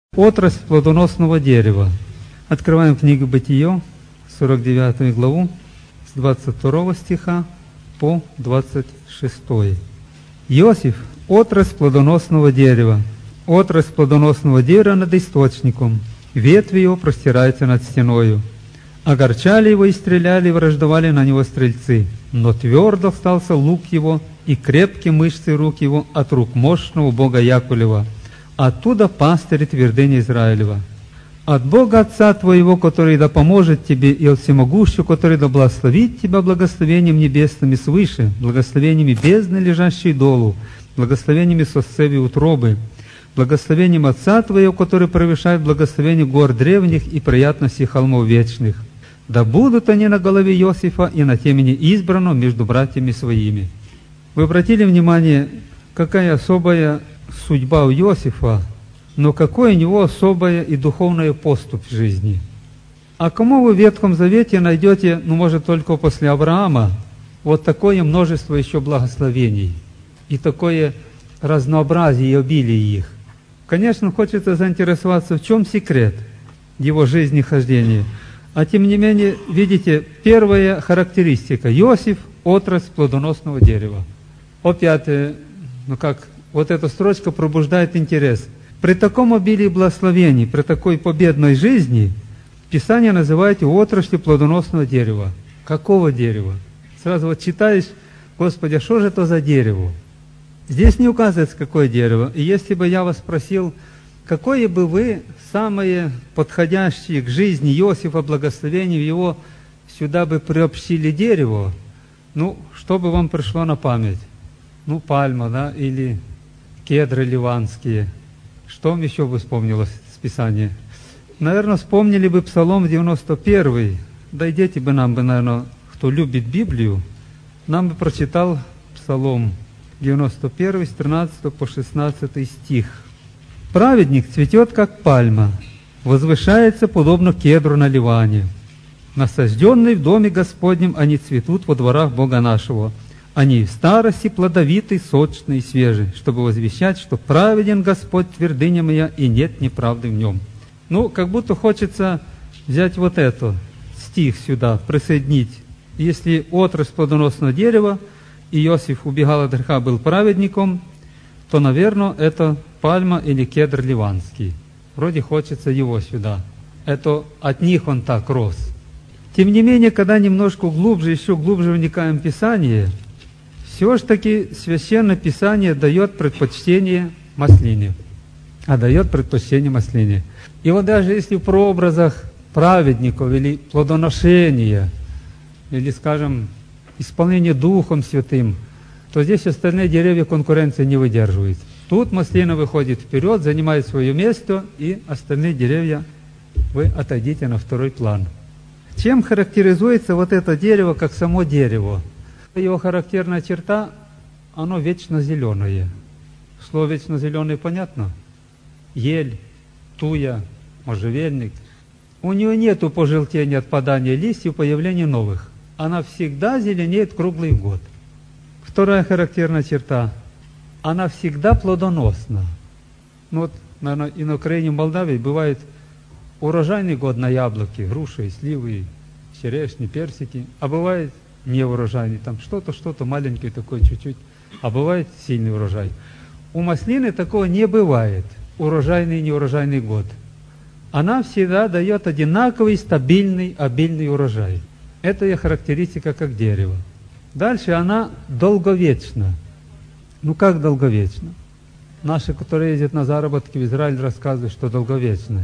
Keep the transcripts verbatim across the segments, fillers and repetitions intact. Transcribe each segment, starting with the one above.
Отрасль плодоносного дерева. Открываем книгу Бытие, сорок девятую главу, с двадцать второго стиха по двадцать шестой. Иосиф – отрасль плодоносного дерева. Отрасль плодоносного дерева над источником. Ветви его простираются над стеною. Огорчали его и стреляли, и враждовали на него стрельцы. Но твердо остался лук его, и крепкие мышцы рук его от рук мощного Бога Якулева. Оттуда пастырь твердыни Израилева. От Бога Отца твоего, который да поможет тебе, и от Всемогущего, который да благословит тебя благословением небесными свыше, благословениями бездны, лежащей долу, благословениями сосцеви утробы, благословением Отца твоего, который превышает благословение гор древних и приятности холмов вечных. Да будут они на голове Иосифа и на темени избранном между братьями своими. Вы обратили внимание, какая особая судьба у Иосифа, но какое у него особое и духовное поступь в жизни. А кому вы в Ветхом Завете найдете, ну, может, только после Авраама, вот такое множество еще благословений и такое разнообразие и обилие их? Конечно, хочется заинтересоваться, в чем секрет его жизни и хождения. А тем не менее, видите, первая характеристика. Иосиф – отрасль плодоносного дерева. Опять, ну как, вот эта строчка пробуждает интерес. При таком обилии благословений, при такой победной жизни, Писание называет его отраслью плодоносного дерева. Какого дерева? Сразу вот читаешь, Господи, а что же это за дерево? Здесь не указывается, какое дерево. И если бы я вас спросил, какое бы вы самое подходящее к жизни Иосифа благословение его сюда бы приобщили дерево, ну, что бы вам пришло на память? Ну, пальма, да, или кедры ливанские. Что вам еще бы вспомнилось с Писания? Наверное, вспомнили бы Псалом девяносто первый. Дойдите бы нам бы, наверное, кто любит Библию, нам бы прочитал Псалом девяносто первый, с тринадцатого по шестнадцатый стих. «Праведник цветет, как пальма, возвышается, подобно кедру на Ливане. Насажденные в доме Господнем, они цветут во дворах Бога нашего. Они в старости плодовиты, сочные и свежие, чтобы возвещать, что праведен Господь, твердыня моя, и нет неправды в нем». Ну, как будто хочется взять вот это, стих сюда, присоединить. Если отрасль плодоносного дерева, Иосиф убегал от греха, был праведником, то, наверное, это пальма или кедр ливанский. Вроде хочется его сюда. Это от них он так рос. Тем не менее, когда немножко глубже, еще глубже вникаем в Писание, все же таки Священное Писание дает предпочтение маслине. А дает предпочтение маслине. И вот даже если в прообразах праведников или плодоношения, или, скажем, исполнение Духом Святым, то здесь остальные деревья конкуренции не выдерживают. Тут маслина выходит вперед, занимает свое место, и остальные деревья вы отойдите на второй план. Чем характеризуется вот это дерево, как само дерево? Его характерная черта, оно вечно зеленое. Слово вечно зеленое понятно? Ель, туя, можжевельник. У нее нету пожелтения, отпадания листьев, появления новых. Она всегда зеленеет круглый год. Вторая характерная черта. Она всегда плодоносна. Ну вот, наверное, и на Украине, в Молдавии бывает урожайный год на яблоки, груши, сливы, черешни, персики, а бывает неурожайный, там что-то, что-то маленькое такое чуть-чуть, а бывает сильный урожай. У маслины такого не бывает, урожайный и неурожайный год. Она всегда дает одинаковый, стабильный, обильный урожай. Это ее характеристика как дерево. Дальше она долговечна. Ну как долговечно? Наши, которые ездят на заработки в Израиль, рассказывают, что долговечны.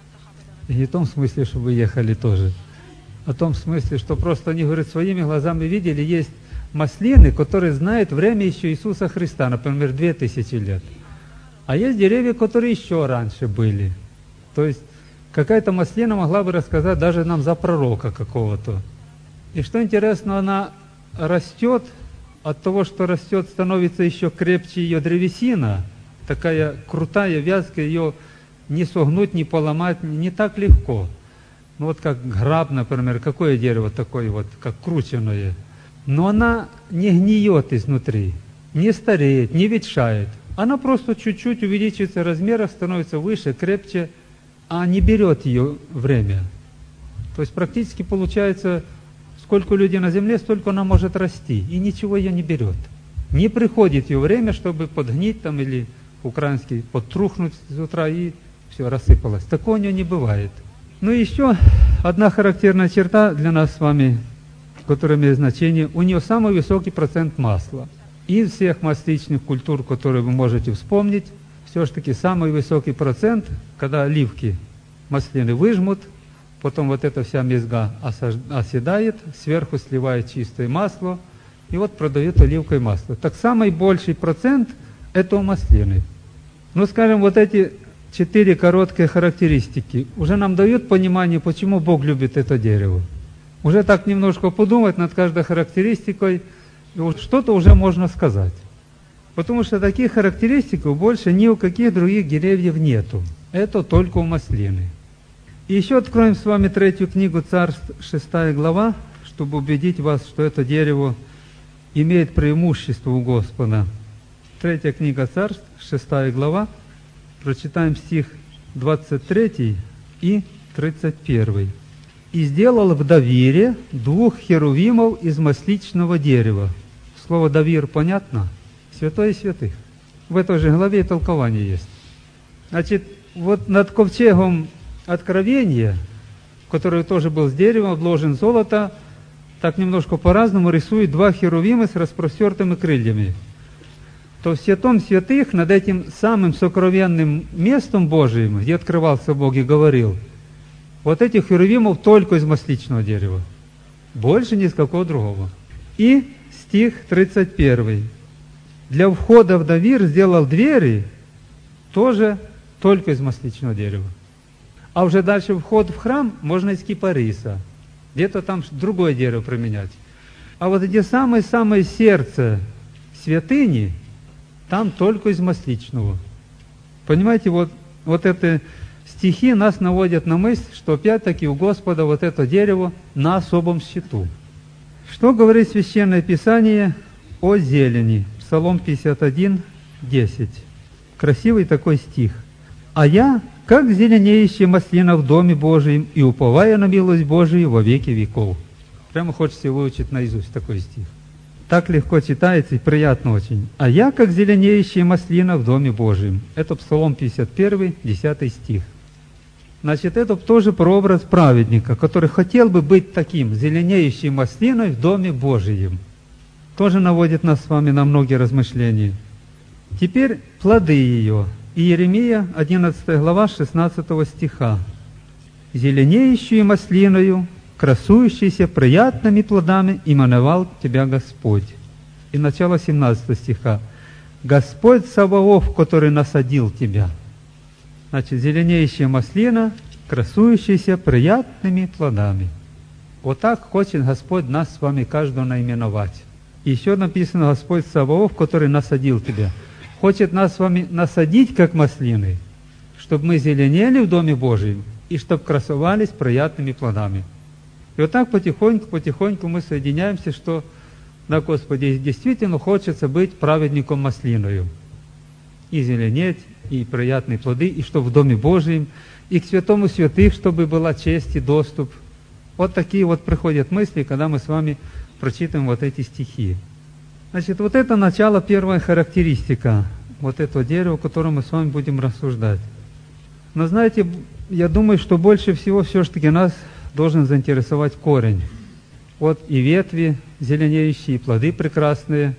И не в том смысле, чтобы ехали тоже, а в том смысле, что просто они, говорят, своими глазами видели, есть маслины, которые знают время еще Иисуса Христа, например, две тысячи лет. А есть деревья, которые еще раньше были. То есть какая-то маслина могла бы рассказать даже нам за пророка какого-то. И что интересно, она растет, от того, что растет, становится еще крепче ее древесина, такая крутая, вязкая, ее не согнуть, не поломать, не так легко. Ну вот как граб, например, какое дерево такое вот, как крученое. Но она не гниет изнутри, не стареет, не ветшает. Она просто чуть-чуть увеличивается в размерах, становится выше, крепче, а не берет ее время. То есть практически получается, сколько людей на земле, столько она может расти, и ничего ее не берет. Не приходит ее время, чтобы подгнить там или украинский подтрухнуть с утра, и все рассыпалось. Такого у нее не бывает. Ну и еще одна характерная черта для нас с вами, которая имеет значение, у нее самый высокий процент масла. Из всех масличных культур, которые вы можете вспомнить, все-таки самый высокий процент, когда оливки маслины выжмут, потом вот эта вся мезга оседает, сверху сливает чистое масло, и вот продают оливковое масло. Так самый больший процент – это у маслины. Ну, скажем, вот эти четыре короткие характеристики уже нам дают понимание, почему Бог любит это дерево. Уже так немножко подумать над каждой характеристикой, и вот что-то уже можно сказать. Потому что таких характеристик больше ни у каких других деревьев нету. Это только у маслины. И еще откроем с вами третью книгу Царств, шестая глава, чтобы убедить вас, что это дерево имеет преимущество у Господа. Третья книга Царств, шестая глава, прочитаем стих двадцать третий и тридцать первый. «И сделал в Давире двух херувимов из масличного дерева». Слово «давир» понятно? Святой святых. В этой же главе и толкование есть. Значит, вот над ковчегом Откровения, который тоже был с дерева, обложен золото, так немножко по-разному рисует два херувима с распростертыми крыльями. То в Святом Святых над этим самым сокровенным местом Божиим, где открывался Бог и говорил, вот этих херувимов только из масличного дерева. Больше ни с какого другого. И стих тридцать первый. «Для входа в Давир сделал двери тоже только из масличного дерева». А уже дальше вход в храм можно из кипариса. Где-то там другое дерево применять. А вот где самое-самое сердце святыни, там только из масличного. Понимаете, вот, вот это стихи нас наводят на мысль, что опять-таки у Господа вот это дерево на особом счету. Что говорит Священное Писание о зелени? Псалом пятьдесят один, десять. Красивый такой стих. «А я, как зеленеющая маслина в Доме Божием, и уповая на милость Божию во веки веков». Прямо хочется выучить наизусть такой стих. Так легко читается и приятно очень. «А я, как зеленеющая маслина в Доме Божием». Это Псалом пятьдесят один, десятый стих. Значит, это тоже прообраз праведника, который хотел бы быть таким, зеленеющей маслиной в Доме Божием. Тоже наводит нас с вами на многие размышления. Теперь плоды ее. Иеремия, одиннадцатая глава, шестнадцатого стиха. «Зеленеющую маслиною, красующейся приятными плодами, именовал тебя Господь». И начало семнадцатого стиха. «Господь Саваоф, который насадил тебя». Значит, зеленеющая маслина, красующаяся приятными плодами. Вот так хочет Господь нас с вами каждого наименовать. И еще написано Господь Саваоф, который насадил тебя. Хочет нас с вами насадить, как маслины, чтобы мы зеленели в Доме Божьем и чтобы красовались приятными плодами. И вот так потихоньку, потихоньку мы соединяемся, что, да, Господи, действительно хочется быть праведником маслиною. И зеленеть, и приятные плоды, и чтобы в Доме Божьем, и к святому святых, чтобы была честь и доступ. Вот такие вот приходят мысли, когда мы с вами прочитаем вот эти стихи. Значит, вот это начало, первая характеристика вот этого дерева, о котором мы с вами будем рассуждать. Но знаете, я думаю, что больше всего все-таки нас должен заинтересовать корень. Вот и ветви зеленеющие, и плоды прекрасные.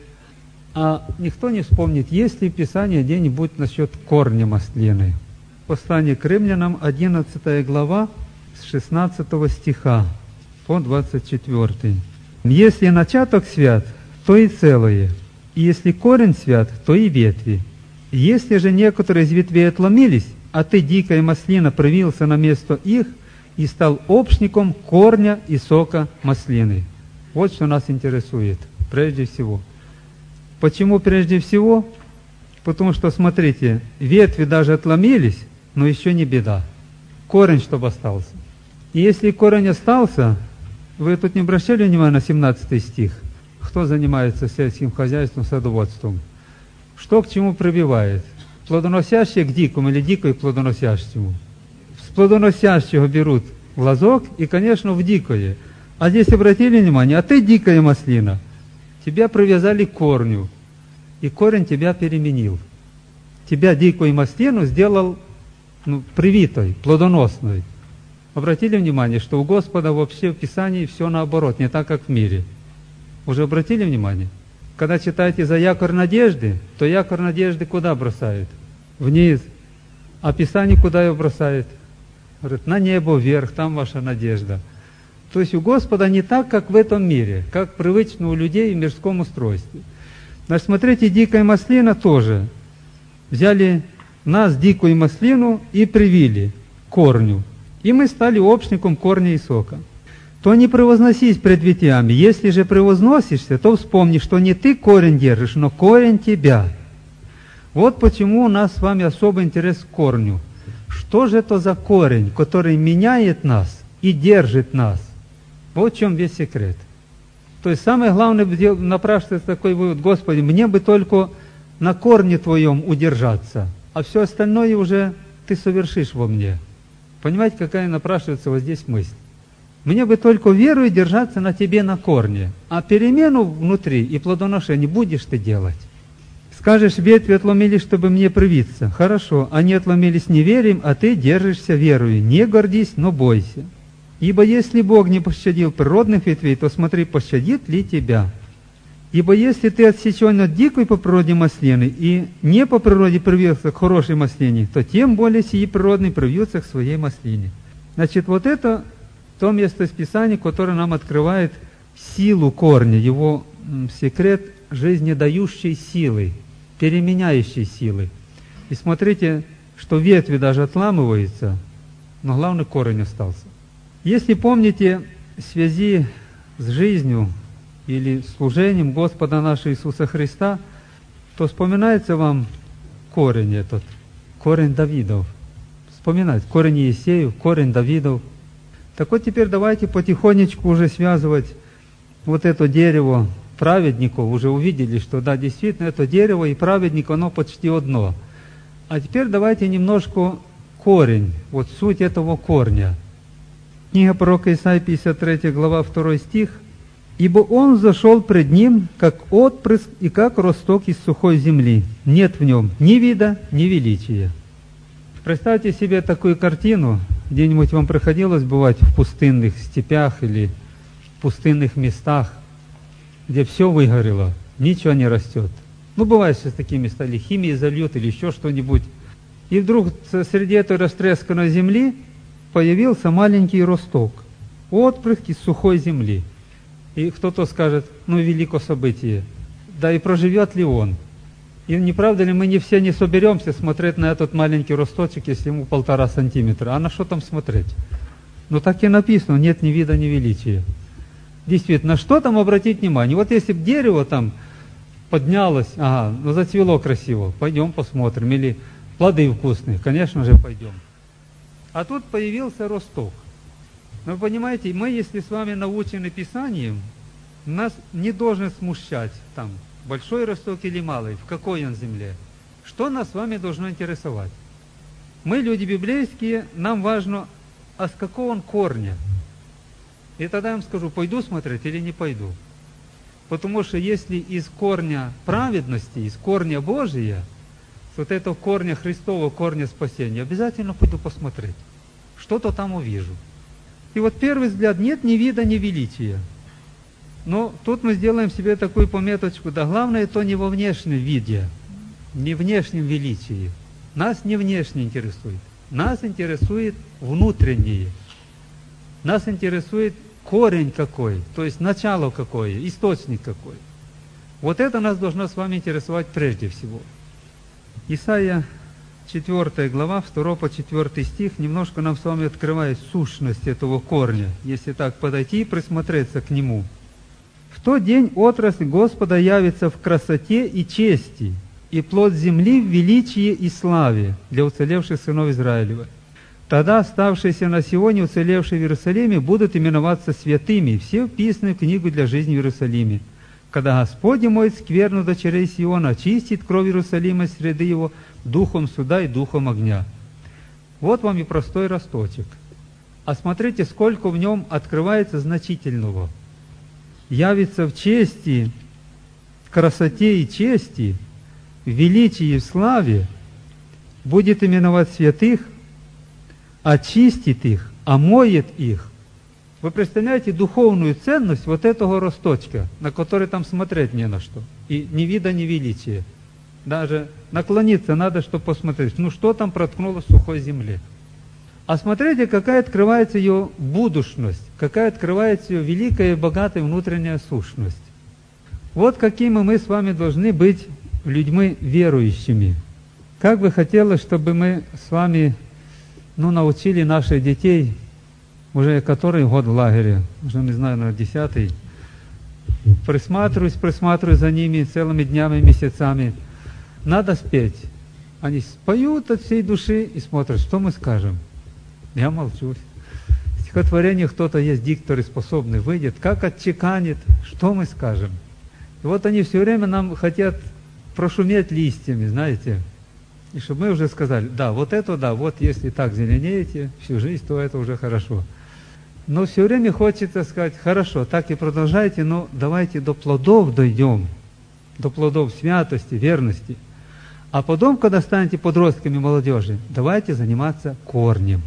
А никто не вспомнит, есть ли в Писании где-нибудь насчет корня маслины. Послание к Римлянам, одиннадцатая глава, с шестнадцатого стиха по двадцать четвёртый. «Если начаток свят, то и целое, и если корень свят, то и ветви. Если же некоторые из ветвей отломились, а ты, дикая маслина, привился на место их и стал общником корня и сока маслины». Вот что нас интересует прежде всего. Почему прежде всего? Потому что, смотрите, ветви даже отломились, но еще не беда. Корень, чтобы остался. И если корень остался, вы тут не обращали внимания на семнадцатый стих? Кто занимается сельским хозяйством, садоводством? что к чему прибивает? Плодоносящее к дикому или дикое к плодоносящему? С плодоносящего берут в лозок и, конечно, в дикое. А здесь обратили внимание, а ты дикая маслина, тебя привязали к корню, и корень тебя переменил. Тебя, дикую маслину, сделал ну, привитой, плодоносной. Обратили внимание, что у Господа вообще в Писании все наоборот, не так, как в мире. Уже обратили внимание? Когда читаете за якорь надежды, то якорь надежды куда бросает? Вниз. А Писание куда его бросает? Говорит, на небо вверх, там ваша надежда. То есть у Господа не так, как в этом мире, как привычно у людей в мирском устройстве. Значит, смотрите, дикая маслина тоже. Взяли нас, дикую маслину, и привили к корню. И мы стали общником корня и сока. То не превозносись пред ветвями. Если же превозносишься, то вспомни, что не ты корень держишь, но корень тебя. Вот почему у нас с вами особый интерес к корню. Что же это за корень, который меняет нас и держит нас? Вот в чем весь секрет. То есть самое главное напрашивается такой вывод: Господи, мне бы только на корне Твоем удержаться, а все остальное уже Ты совершишь во мне. Понимаете, какая напрашивается вот здесь мысль? Мне бы только верою держаться на Тебе на корне, а перемену внутри и плодоношение будешь Ты делать. Скажешь, ветви отломились, чтобы мне привиться. Хорошо, они отломились неверием, а Ты держишься верою. Не гордись, но бойся. Ибо если Бог не пощадил природных ветвей, то смотри, пощадит ли тебя. Ибо если ты отсечен от дикой по природе маслины и не по природе привился к хорошей маслине, то тем более сии природный привьется к своей маслине. Значит, вот это то место из Писания, которое нам открывает силу корня, его секрет жизнедающей силы, переменяющей силы. И смотрите, что ветви даже отламываются, но главный корень остался. Если помните, в связи с жизнью или служением Господа нашего Иисуса Христа, то вспоминается вам корень этот, корень Давидов. Вспоминать, корень Иисеев, корень Давидов. Так вот теперь давайте потихонечку уже связывать вот это дерево праведников. Уже увидели, что да, действительно, это дерево и праведник, оно почти одно. А теперь давайте немножко корень, вот суть этого корня. Книга пророка Исаии, пятьдесят третья глава, второй стих. «Ибо он зашел пред ним, как отпрыск и как росток из сухой земли. Нет в нем ни вида, ни величия». Представьте себе такую картину. Где-нибудь вам приходилось бывать в пустынных степях или в пустынных местах, где все выгорело, ничего не растет. Ну, бывают сейчас такие места, или химии зальют, или еще что-нибудь. И вдруг среди этой растресканной земли появился маленький росток, отпрыск из сухой земли. И кто-то скажет, ну, велико событие, да и проживет ли он? И не правда ли мы не все не соберемся смотреть на этот маленький росточек, если ему полтора сантиметра? А на что там смотреть? Ну, так и написано, нет ни вида, ни величия. Действительно, на что там обратить внимание? Вот если бы дерево там поднялось, ага, ну зацвело красиво, пойдем посмотрим. Или плоды вкусные, конечно же, пойдем. А тут появился росток. Но вы понимаете, мы, если с вами научены Писанием, нас не должен смущать там, большой росток или малый, в какой он земле. Что нас с вами должно интересовать? Мы, люди библейские, нам важно, а с какого он корня. И тогда я вам скажу, пойду смотреть или не пойду. Потому что если из корня праведности, из корня Божия, с вот этого корня Христова, корня спасения, обязательно пойду посмотреть. Что-то там увижу. И вот первый взгляд, нет ни вида, ни величия. Но тут мы сделаем себе такую пометочку, да главное то не во внешнем виде, не внешнем величии. Нас не внешне интересует. Нас интересует внутреннее. Нас интересует корень какой, то есть начало какое, источник какой. Вот это нас должно с вами интересовать прежде всего. Исайя четвёртая глава, второй по четвёртый стих, немножко нам с вами открывает сущность этого корня, если так подойти и присмотреться к нему. «В тот день отрасль Господа явится в красоте и чести, и плод земли в величии и славе для уцелевших сынов Израилева. Тогда оставшиеся на Сионе, уцелевшие в Иерусалиме, будут именоваться святыми, все вписаны в книгу для жизни в Иерусалиме. когда Господь моет скверну дочерей Сиона, очистит кровь Иерусалима среды его духом суда и духом огня». Вот вам и простой росточек. А смотрите, сколько в нем открывается значительного. Явится в чести, в красоте и чести, в величии и в славе, будет именовать святых, очистит их, омоет их. Вы представляете духовную ценность вот этого росточка, на который там смотреть не на что. И ни вида, ни величия. Даже наклониться надо, чтобы посмотреть, ну что там проткнуло в сухой земле. А смотрите, какая открывается ее будущность, какая открывается ее великая и богатая внутренняя сущность. Вот какими мы с вами должны быть людьми верующими. Как бы хотелось, чтобы мы с вами ну, научили наших детей, уже который год в лагере, уже не знаю, наверное, десятый, присматриваюсь, присматриваюсь за ними целыми днями, месяцами. Надо спеть. Они споют от всей души и смотрят, что мы скажем. Я молчу. В стихотворении кто-то есть, дикторы способный, выйдет, как отчеканит, что мы скажем. И вот они все время нам хотят прошуметь листьями, знаете, и чтобы мы уже сказали, да, вот это, да, вот если так зеленеете всю жизнь, то это уже хорошо. Но все время хочется сказать, хорошо, так и продолжайте, но давайте до плодов дойдем, до плодов святости, верности. А потом, когда станете подростками молодежи, давайте заниматься корнем.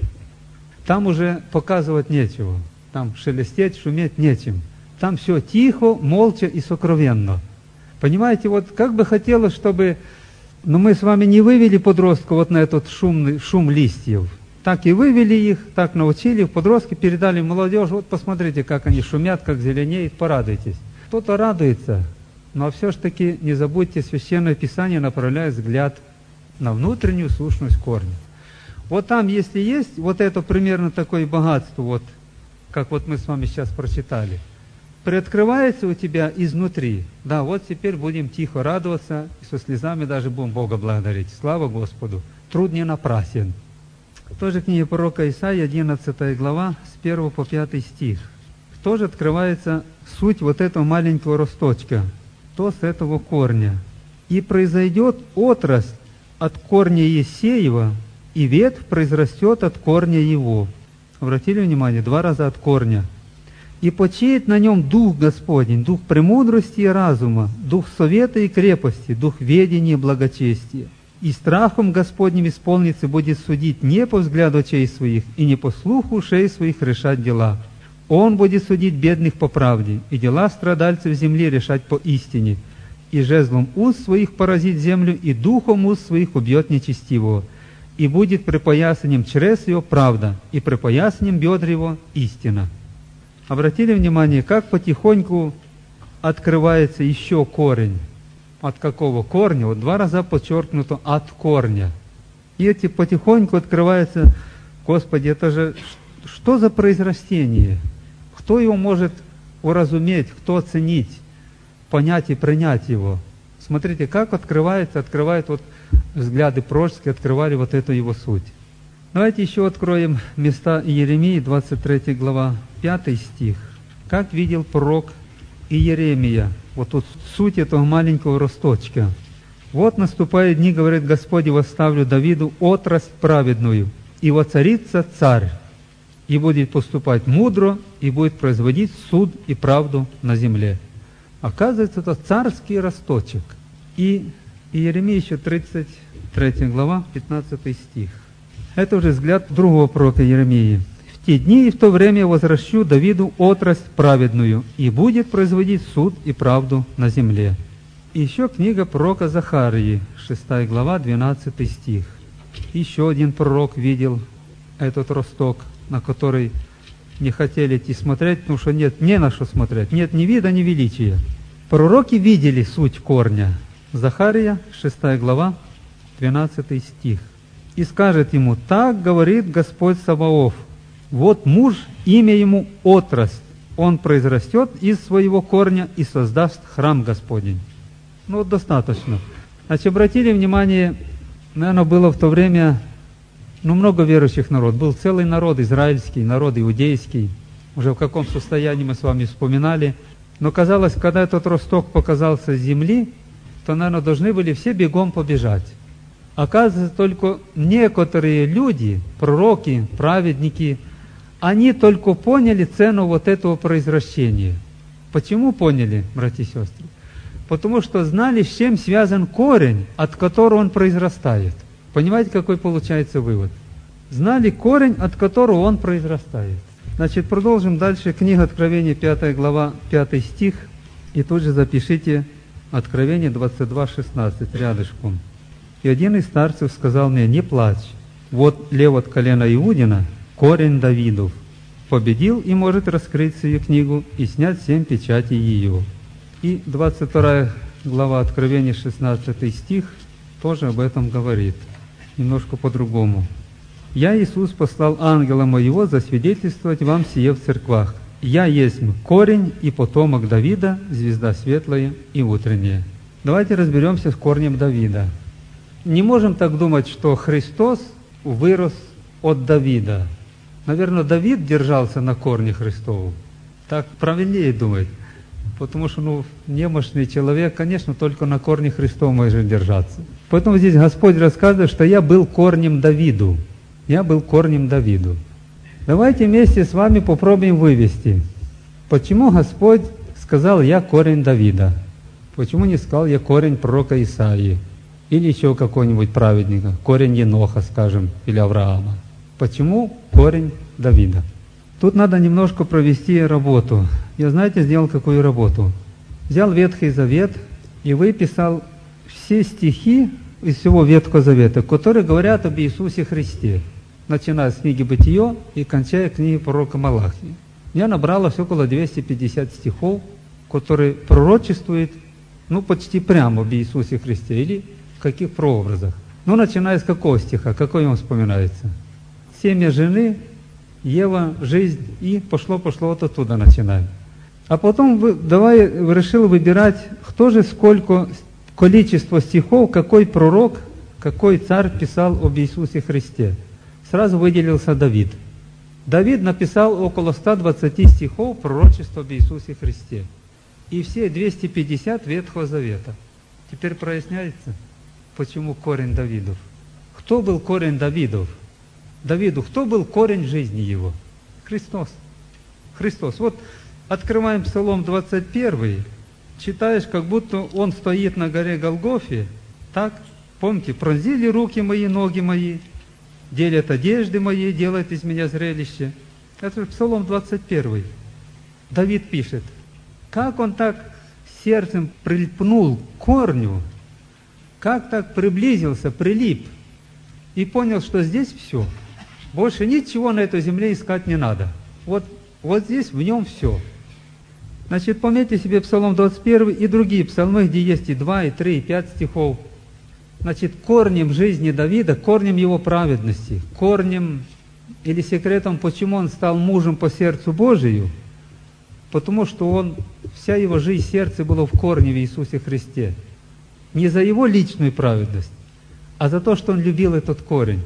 Там уже показывать нечего, там шелестеть, шуметь нечем. Там все тихо, молча и сокровенно. Понимаете, вот как бы хотелось, чтобы ну, мы с вами не вывели подростка вот на этот шумный, шум листьев. Так и вывели их, так научили их, подростки передали молодежь. Вот посмотрите, как они шумят, как зеленеет, порадуйтесь. Кто-то радуется, но все ж таки не забудьте, Священное Писание направляет взгляд на внутреннюю сущность корня. Вот там, если есть вот это примерно такое богатство, вот, как вот мы с вами сейчас прочитали, приоткрывается у тебя изнутри. Да, вот теперь будем тихо радоваться, и со слезами даже будем Бога благодарить. Слава Господу! Труд не напрасен. Тоже книга пророка Исаии, одиннадцатая глава, с первого по пятый стих. Тоже открывается суть вот этого маленького росточка, то с этого корня. «И произойдет отрасль от корня Есеева, и ветвь произрастет от корня его». Обратили внимание, два раза от корня. «И почиет на нем Дух Господень, Дух премудрости и разума, Дух совета и крепости, Дух ведения и благочестия. И страхом Господним исполнится будет судить не по взгляду очей своих и не по слуху ушей своих решать дела. Он будет судить бедных по правде, и дела страдальцев земли решать по истине. И жезлом уст своих поразит землю, и духом уст своих убьет нечестивого. И будет припоясанием чрес его правда, и припоясанием бедр его истина». Обратили внимание, как потихоньку открывается еще корень. От какого корня? Вот два раза подчеркнуто «от корня». И эти потихоньку открывается, Господи, это же что за произрастение? Кто его может уразуметь, кто оценить, понять и принять его? Смотрите, как открывается, открывает вот взгляды пророческие, открывали вот эту его суть. Давайте еще откроем места Иеремии, двадцать третья глава, пятый стих. Как видел пророк Иеремия, вот тут суть этого маленького росточка. «Вот наступают дни, говорит Господь, и восставлю Давиду отрасль праведную, и воцарится царь, и будет поступать мудро, и будет производить суд и правду на земле». Оказывается, это царский росточек. И Иеремия еще тридцать третья глава, пятнадцатый стих. Это уже взгляд другого пророка Иеремии. «В те дни и в то время возвращу Давиду отрасль праведную, и будет производить суд и правду на земле». И еще книга пророка Захарии, шестая глава, двенадцатый стих. Еще один пророк видел этот росток, на который не хотели идти смотреть, потому что нет не на что смотреть, нет ни вида, ни величия. Пророки видели суть корня. Захария, шестая глава, двенадцатый стих. «И скажет ему: так говорит Господь Саваоф, вот муж, имя ему отрасль, он произрастет из своего корня и создаст храм Господень». Ну вот достаточно. Значит, обратили внимание, наверное, было в то время, ну, много верующих народ. Был целый народ израильский, народ иудейский. Уже в каком состоянии мы с вами вспоминали. Но казалось, когда этот росток показался с земли, то, наверное, должны были все бегом побежать. Оказывается, только некоторые люди, пророки, праведники, они только поняли цену вот этого произращения. Почему поняли, братья и сестры? Потому что знали, с чем связан корень, от которого он произрастает. Понимаете, какой получается вывод? Знали корень, от которого он произрастает. Значит, продолжим дальше. Книга Откровения, пятая глава, пятый стих. И тут же запишите Откровение двадцать два шестнадцать рядышком. «И один из старцев сказал мне: не плачь, вот лев от колена Иудина, корень Давидов, победил и может раскрыть свою книгу и снять семь печатей ее». И двадцать вторая глава Откровения, шестнадцатый стих, тоже об этом говорит, немножко по-другому. «Я, Иисус, послал ангела моего засвидетельствовать вам сие в церквах. Я есть корень и потомок Давида, звезда светлая и утренняя». Давайте разберемся с корнем Давида. Не можем так думать, что Христос вырос от Давида. Наверное, Давид держался на корне Христову. Так правильнее думать. Потому что ну, немощный человек, конечно, только на корне Христову может держаться. Поэтому здесь Господь рассказывает, что я был корнем Давиду. Я был корнем Давиду. Давайте вместе с вами попробуем вывести, почему Господь сказал «я корень Давида». Почему не сказал «я корень пророка Исаии» или еще какого-нибудь праведника, корень Еноха, скажем, или Авраама? Почему корень Давида? Тут надо немножко провести работу. Я, знаете, сделал какую работу? Взял Ветхий Завет и выписал все стихи из всего Ветхого Завета, которые говорят об Иисусе Христе, начиная с книги Бытие и кончая книги пророка Малахии. Я набралось около двухсот пятидесяти стихов, которые пророчествуют, ну, почти прямо об Иисусе Христе, или в каких прообразах. Ну, начиная с какого стиха, какой вам вспоминается? Семя жены, Ева, жизнь, и пошло-пошло вот оттуда начинаем. А потом вы, давай решил выбирать, кто же сколько, количество стихов, какой пророк, какой царь писал об Иисусе Христе. Сразу выделился Давид. Давид написал около ста двадцати стихов пророчества об Иисусе Христе. И все двести пятьдесят Ветхого Завета. Теперь проясняется, почему корень Давидов. Кто был корень Давидов? Давиду, кто был корень жизни его? Христос. Христос. Вот открываем Псалом двадцать первый, читаешь, как будто он стоит на горе Голгофе. Так, помните, пронзили руки мои, ноги мои, делят одежды мои, делают из меня зрелище. Это Псалом двадцать первый. Давид пишет, как он так сердцем прильпнул к корню, как так приблизился, прилип, и понял, что здесь все. Больше ничего на этой земле искать не надо. Вот, вот здесь в нем все. Значит, пометьте себе Псалом двадцать первый и другие псалмы, где есть и два, и три, и пять стихов. Значит, корнем жизни Давида, корнем его праведности, корнем или секретом, почему он стал мужем по сердцу Божию, потому что он, вся его жизнь, сердце было в корне в Иисусе Христе. Не за его личную праведность, а за то, что он любил этот корень.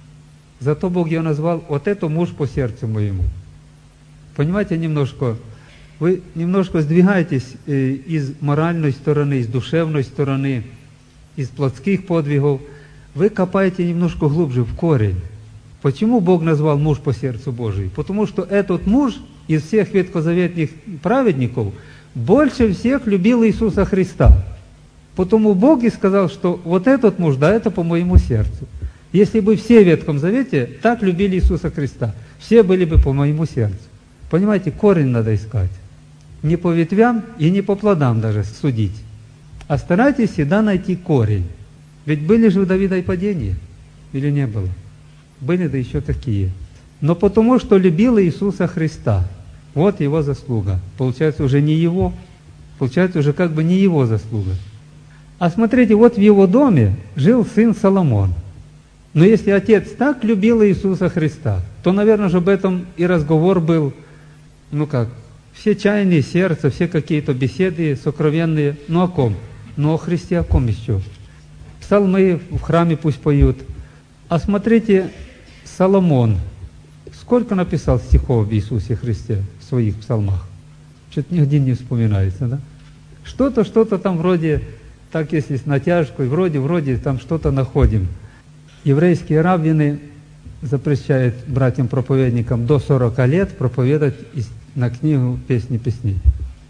Зато Бог его назвал «вот это муж по сердцу моему». Понимаете, немножко, вы немножко сдвигаетесь из моральной стороны, из душевной стороны, из плотских подвигов. Вы копаете немножко глубже в корень. Почему Бог назвал муж по сердцу Божию? Потому что этот муж из всех ветхозаветных праведников больше всех любил Иисуса Христа. Потому Бог и сказал, что вот этот муж, да, это по моему сердцу. Если бы все в Ветхом Завете так любили Иисуса Христа, все были бы по моему сердцу. Понимаете, корень надо искать. Не по ветвям и не по плодам даже судить. А старайтесь всегда найти корень. Ведь были же у Давида и падения, или не было? Были, да еще какие. Но потому, что любил Иисуса Христа. Вот его заслуга. Получается, уже не его, получается, уже как бы не его заслуга. А смотрите, вот в его доме жил сын Соломон. Но если отец так любил Иисуса Христа, то, наверное же, об этом и разговор был, ну как, все чаяния сердца, все какие-то беседы сокровенные. Ну о ком? Ну о Христе, о ком еще? Псалмы в храме пусть поют. А смотрите, Соломон, сколько написал стихов об Иисусе Христе в своих псалмах? Что-то нигде не вспоминается, да? Что-то, что-то там вроде, так если с натяжкой, вроде, вроде там что-то находим. Еврейские раввины запрещают братьям-проповедникам до сорока лет проповедовать на книгу «Песни песней».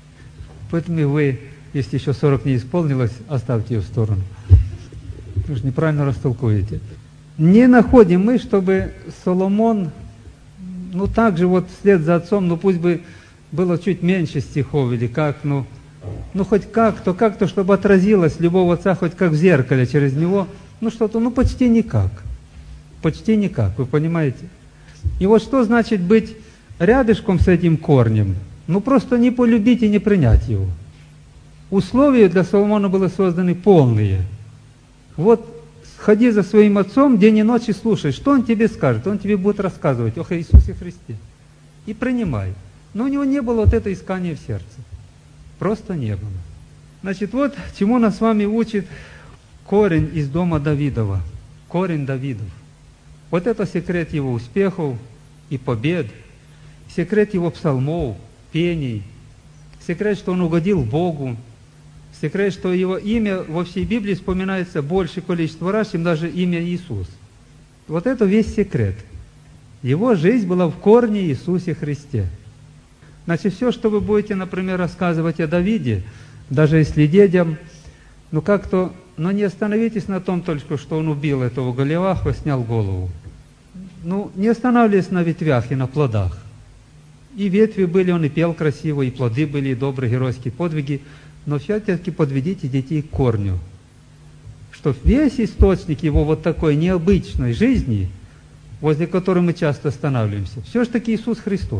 Поэтому вы, если еще сорок не исполнилось, оставьте ее в сторону. Вы же неправильно растолкуете. Не находим мы, чтобы Соломон, ну так же вот вслед за отцом, ну пусть бы было чуть меньше стихов или как, ну, ну хоть как-то, как-то, чтобы отразилось любого отца, хоть как в зеркале через него, ну что-то, ну почти никак. Почти никак, вы понимаете? И вот что значит быть рядышком с этим корнем? Ну просто не полюбить и не принять его. Условия для Соломона были созданы полные. Вот ходи за своим отцом день и ночь и слушай, что он тебе скажет. Он тебе будет рассказывать о Иисусе Христе. И принимай. Но у него не было вот это искания в сердце. Просто не было. Значит, вот чему нас с вами учит корень из дома Давидова. Корень Давидов. Вот это секрет его успехов и побед. Секрет его псалмов, пений. Секрет, что он угодил Богу. Секрет, что его имя во всей Библии вспоминается большее количество раз, чем даже имя Иисус. Вот это весь секрет. Его жизнь была в корне Иисусе Христе. Значит, все, что вы будете, например, рассказывать о Давиде, даже если детям, ну как-то, но не остановитесь на том только, что он убил этого Голиафа, снял голову. Ну, не останавливайтесь на ветвях и на плодах. И ветви были, он и пел красиво, и плоды были, и добрые геройские подвиги, но все-таки подведите детей к корню, что весь источник его вот такой необычной жизни, возле которой мы часто останавливаемся, все-таки Иисус Христос.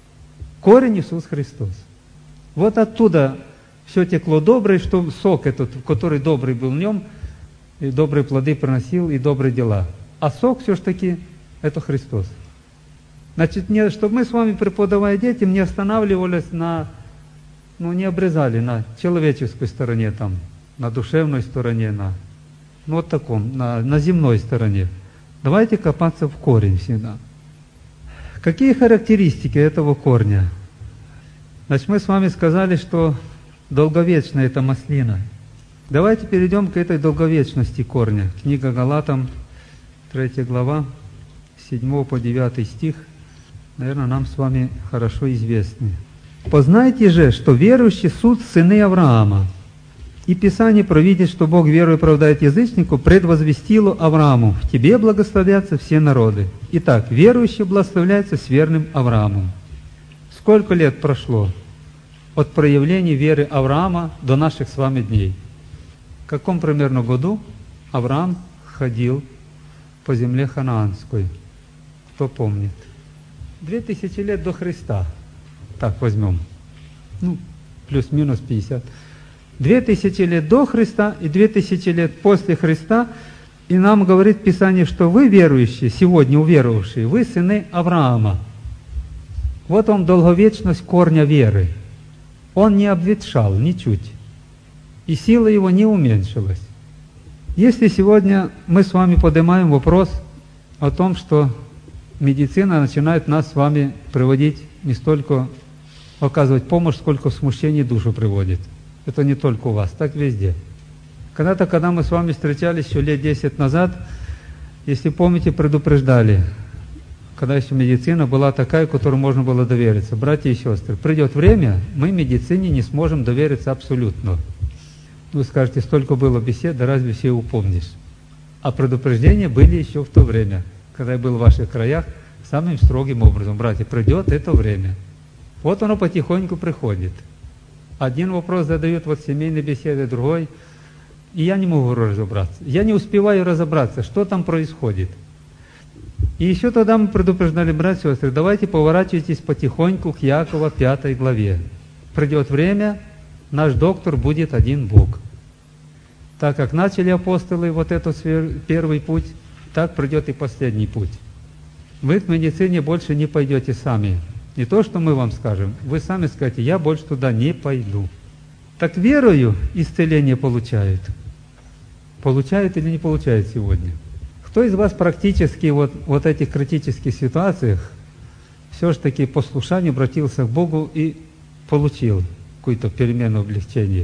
Корень Иисус Христос. Вот оттуда все текло доброе, что сок этот, который добрый был в нем, и добрые плоды приносил, и добрые дела. А сок все-таки это Христос. Значит, не, чтобы мы с вами, преподавая детям, не останавливались на, ну, не обрезали на человеческой стороне, там, на душевной стороне, на, ну, вот таком, на, на земной стороне. Давайте копаться в корень всегда. Какие характеристики этого корня? Значит, мы с вами сказали, что долговечна эта маслина. Давайте перейдем к этой долговечности корня. Книга Галатам, третья глава, с седьмого по девятый стих, наверное, нам с вами хорошо известны. «Познайте же, что верующие суть сыны Авраама, и Писание провидит, что Бог верою оправдает язычнику, предвозвестило Аврааму, в тебе благословятся все народы. Итак, верующие благословляются с верным Авраамом». Сколько лет прошло от проявления веры Авраама до наших с вами дней? В каком примерно году Авраам ходил по земле ханаанской? Кто помнит? Две тысячи лет до Христа. Так, возьмем. Ну, плюс-минус пятьдесят. Две тысячи лет до Христа и две тысячи лет после Христа. И нам говорит Писание, что вы, верующие, сегодня уверовавшие, вы сыны Авраама. Вот он, долговечность корня веры. Он не обветшал ничуть. И сила его не уменьшилась. Если сегодня мы с вами поднимаем вопрос о том, что медицина начинает нас с вами приводить не столько оказывать помощь, сколько в смущении душу приводит. Это не только у вас, так везде. Когда-то, когда мы с вами встречались еще лет десять назад, если помните, предупреждали, когда еще медицина была такая, которой можно было довериться. Братья и сестры, придет время, мы медицине не сможем довериться абсолютно. Вы скажете, столько было бесед, да разве все упомнишь? А предупреждения были еще в то время, когда я был в ваших краях, самым строгим образом. Братья, придет это время. Вот оно потихоньку приходит. Один вопрос задают вот семейной беседе, другой, и я не могу разобраться. Я не успеваю разобраться, что там происходит. И еще тогда мы предупреждали, братья и сестры, давайте поворачивайтесь потихоньку к Якова пятой главе. Придет время, наш доктор будет один Бог. Так как начали апостолы вот этот первый путь, так придет и последний путь. Вы к медицине больше не пойдете сами. Не то, что мы вам скажем, вы сами скажете, я больше туда не пойду. Так верою исцеление получают. Получают или не получают сегодня? Кто из вас практически вот, вот в этих критических ситуациях все же таки послушанию обратился к Богу и получил какую-то перемену, облегчение.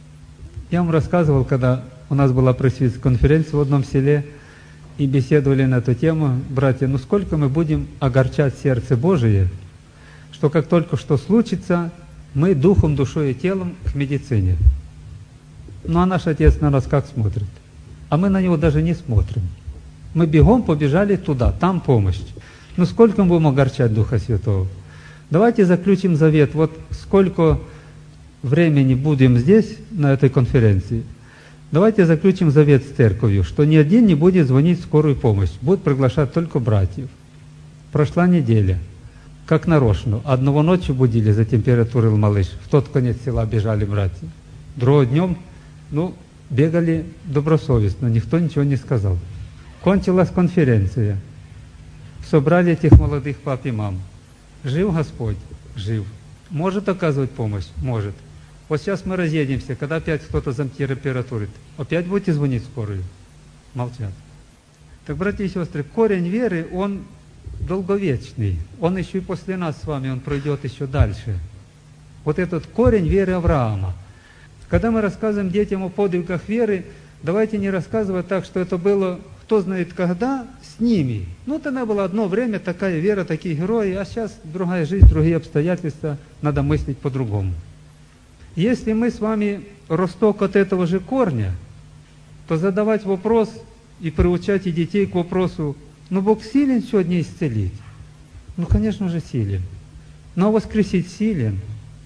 Я вам рассказывал, когда у нас была пресвитерская конференция в одном селе, и беседовали на эту тему, братья, ну сколько мы будем огорчать сердце Божие, что как только что случится, мы духом, душой и телом к медицине. Ну а наш Отец на нас как смотрит? А мы на Него даже не смотрим. Мы бегом побежали туда, там помощь. Ну сколько мы будем огорчать Духа Святого? Давайте заключим завет. Вот сколько времени будем здесь, на этой конференции, давайте заключим завет с церковью, что ни один не будет звонить в скорую помощь, будут приглашать только братьев. Прошла неделя, как нарочно. Одного ночью будили, за температурой малыш, в тот конец села бежали братья. Другого днем, ну, бегали добросовестно, никто ничего не сказал. Кончилась конференция. Собрали этих молодых пап и мам. Жив Господь? Жив. Может оказывать помощь? Может. Вот сейчас мы разъедемся, когда опять кто-то за температурой, опять будете звонить в скорую? Молчат. Так, братья и сестры, корень веры, он долговечный. Он еще и после нас с вами, он пройдет еще дальше. Вот этот корень веры Авраама. Когда мы рассказываем детям о подвигах веры, давайте не рассказывать так, что это было, кто знает когда, с ними. Ну, тогда было одно время, такая вера, такие герои, а сейчас другая жизнь, другие обстоятельства, надо мыслить по-другому. Если мы с вами росток от этого же корня, то задавать вопрос и приучать и детей к вопросу, ну, Бог силен сегодня исцелить? Ну, конечно же, силен. Но воскресить силен?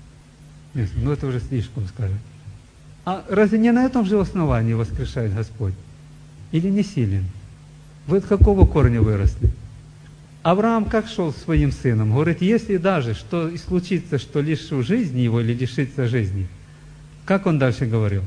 Нет, ну, это уже слишком, скажем. А разве не на этом же основании воскрешает Господь? Или не силен? Вы от какого корня выросли? Авраам как шел с своим сыном? Говорит, если даже что и случится, что лишу жизни его или лишится жизни, как он дальше говорил?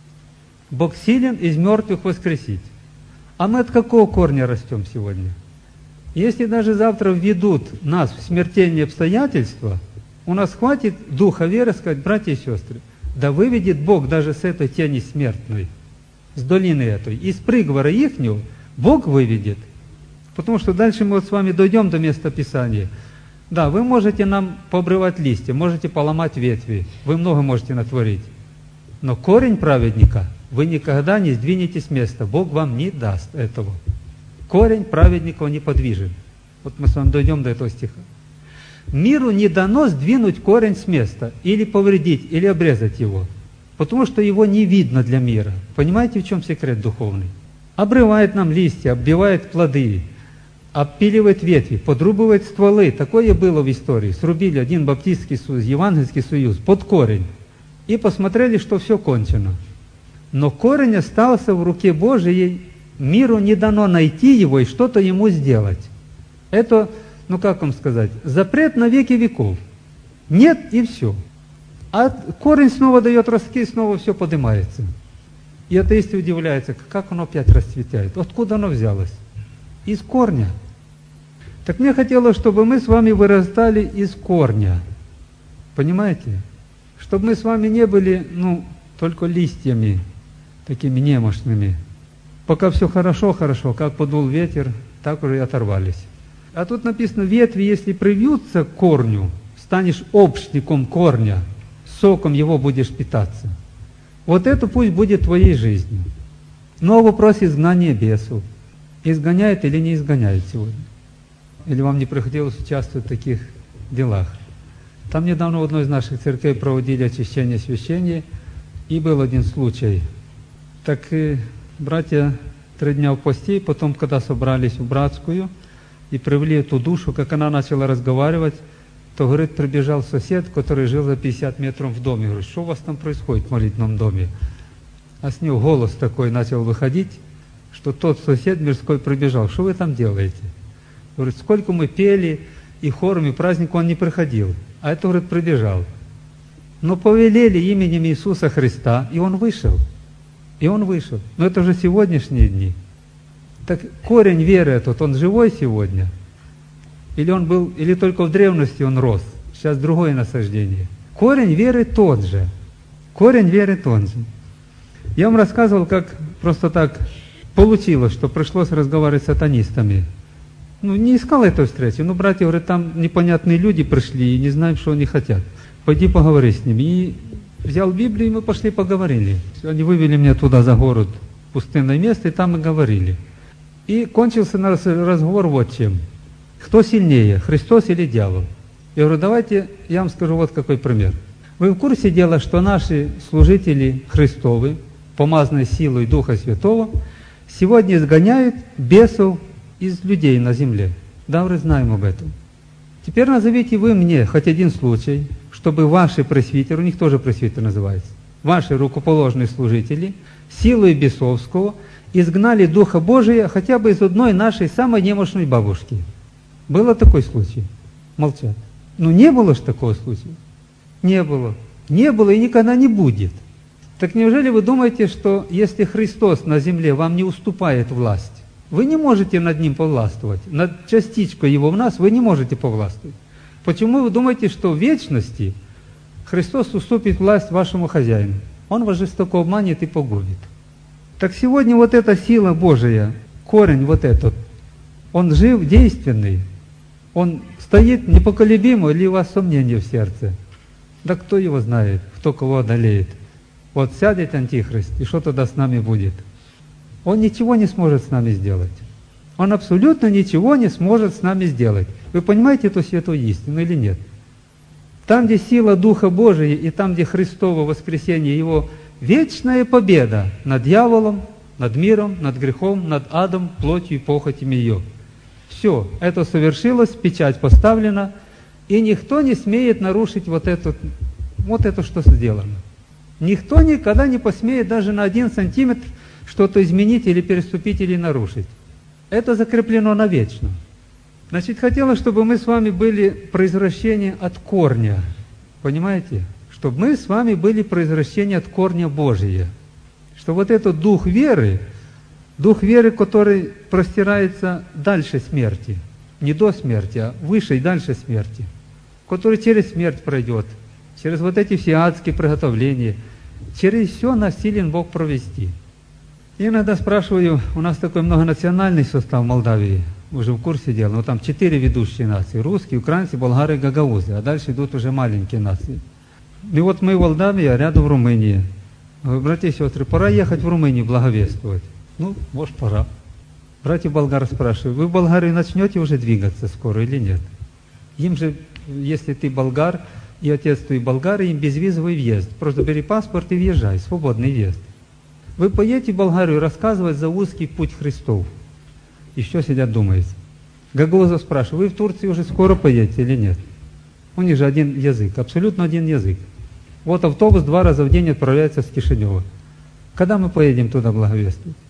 Бог силен из мертвых воскресить. А мы от какого корня растем сегодня? Если даже завтра введут нас в смертельные обстоятельства, у нас хватит духа веры сказать, братья и сестры, да выведет Бог даже с этой тени смертной, с долины этой, из приговора ихнего, Бог выведет. Потому что дальше мы вот с вами дойдем до места Писания. Да, вы можете нам пообрывать листья, можете поломать ветви, вы много можете натворить. Но корень праведника вы никогда не сдвинете с места. Бог вам не даст этого. Корень праведника неподвижен. Вот мы с вами дойдем до этого стиха. Миру не дано сдвинуть корень с места, или повредить, или обрезать его, потому что его не видно для мира. Понимаете, в чем секрет духовный? Обрывает нам листья, оббивает плоды, обпиливает ветви, подрубывает стволы. Такое было в истории. Срубили один баптистский союз, евангельский союз под корень и посмотрели, что все кончено. Но корень остался в руке Божией, миру не дано найти его и что-то ему сделать. Это, ну как вам сказать, запрет на веки веков. Нет и все. А корень снова дает ростки, снова все поднимается. И атеисты удивляются, как оно опять расцветает. Откуда оно взялось? Из корня. Так мне хотелось, чтобы мы с вами вырастали из корня. Понимаете? Чтобы мы с вами не были, ну, только листьями, такими немощными. Пока все хорошо, хорошо, как подул ветер, так уже и оторвались. А тут написано, ветви, если привьются к корню, станешь общником корня, соком его будешь питаться. Вот это пусть будет твоей жизнью. Но вопрос изгнания бесов. Изгоняет или не изгоняет сегодня? Или вам не приходилось участвовать в таких делах? Там недавно в одной из наших церквей проводили очищение священия, и был один случай. Так и братья три дня в посте, и потом, когда собрались в братскую и привели эту душу, как она начала разговаривать, то, говорит, прибежал сосед, который жил за пятьдесят метров в доме. Говорит, что у вас там происходит в молитвенном доме? А с него голос такой начал выходить, что тот сосед мирской прибежал. Что вы там делаете? Говорит, сколько мы пели, и хором, и праздник он не приходил. А это, говорит, прибежал. Но повелели именем Иисуса Христа, и он вышел. И он вышел. Но это же сегодняшние дни. Так корень веры этот, он живой сегодня? Или он был, или только в древности он рос? Сейчас другое насаждение. Корень веры тот же. Корень веры тот же. Я вам рассказывал, как просто так получилось, что пришлось разговаривать с сатанистами. Ну, не искал этой встречи. Ну, братья, говорят, там непонятные люди пришли, и не знаем, что они хотят. пойди поговори с ними. И взял Библию, и мы пошли поговорили. Они вывели меня туда за город, в пустынное место, и там мы говорили. И кончился наш разговор вот чем. Кто сильнее, Христос или дьявол? Я говорю, давайте я вам скажу вот какой пример. Вы в курсе дела, что наши служители Христовы, помазанные силой Духа Святого, сегодня изгоняют бесов из людей на земле? Да, мы знаем об этом. Теперь назовите вы мне хоть один случай, чтобы ваши пресвитеры, у них тоже пресвитер называется, ваши рукоположные служители, силой бесовского, изгнали Духа Божия хотя бы из одной нашей самой немощной бабушки. Было такой случай? Молчат. Ну не было ж такого случая. Не было. Не было и никогда не будет. Так неужели вы думаете, что если Христос на земле вам не уступает власть, вы не можете над Ним повластвовать, над частичкой Его в нас вы не можете повластвовать? Почему вы думаете, что в вечности Христос уступит власть вашему хозяину? Он вас жестоко обманет и погубит. Так сегодня вот эта сила Божия, корень вот этот, он жив, действенный, он стоит непоколебимо, или у вас сомнения в сердце? Да кто его знает, кто кого одолеет? Вот сядет Антихрист, и что тогда с нами будет? Он ничего не сможет с нами сделать. Он абсолютно ничего не сможет с нами сделать. Вы понимаете эту святую истину или нет? Там, где сила Духа Божия, и там, где Христово воскресение, Его вечная победа над дьяволом, над миром, над грехом, над адом, плотью и похотями ее. Все, это совершилось, печать поставлена, и никто не смеет нарушить вот это, вот это, что сделано. Никто никогда не посмеет даже на один сантиметр что-то изменить или переступить, или нарушить. Это закреплено навечно. Значит, хотелось, чтобы мы с вами были произвращение от корня. Понимаете? Чтобы мы с вами были произвращение от корня Божия. Что вот этот дух веры, дух веры, который простирается дальше смерти, не до смерти, а выше и дальше смерти, который через смерть пройдет, через вот эти все адские приготовления, через все нас силен Бог провести. Я иногда спрашиваю, у нас такой многонациональный состав в Молдавии, уже в курсе дела, но там четыре ведущие нации, русские, украинцы, болгары и гагаузы, а дальше идут уже маленькие нации. И вот мы в Молдавии, а рядом в Румынии. Говорю, братья и сестры, пора ехать в Румынию благовествовать. Ну, может, пора. Братья болгары спрашивают, вы в Болгарии начнете уже двигаться скоро или нет? Им же, если ты болгар, и отец твой болгар, им безвизовый въезд. Просто бери паспорт и въезжай, свободный въезд. Вы поедете в Болгарию рассказывать за узкий путь Христов. Еще сидят, думают. Гагаузов спрашивает, вы в Турции уже скоро поедете или нет? У них же один язык, абсолютно один язык. Вот автобус два раза в день отправляется с Кишинева. Когда мы поедем туда благовествовать?